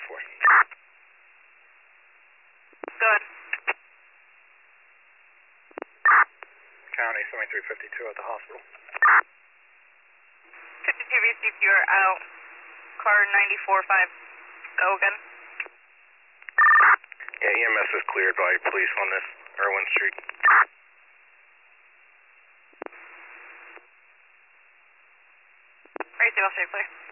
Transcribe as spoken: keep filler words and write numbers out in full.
four. Good. County seventy-three fifty-two at the hospital. fifty-two received, you are out. Car ninety-four five, go again. Yeah, E M S is cleared by police on this Irwin Street. Alright, they all stay clear.